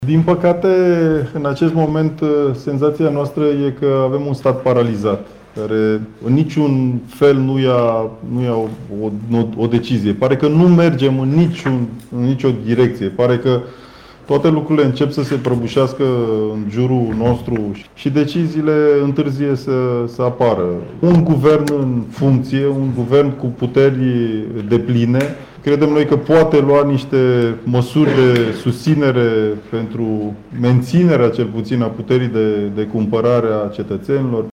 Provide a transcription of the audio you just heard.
Din păcate, în acest moment, senzația noastră e că avem un stat paralizat, care în niciun fel nu ia o decizie. Pare că nu mergem în nicio direcție. Pare că toate lucrurile încep să se prăbușească în jurul nostru și deciziile întârzie să apară. Un guvern în funcție, un guvern cu puteri depline, credem noi că poate lua niște măsuri de susținere pentru menținerea, cel puțin, a puterii de cumpărare a cetățenilor.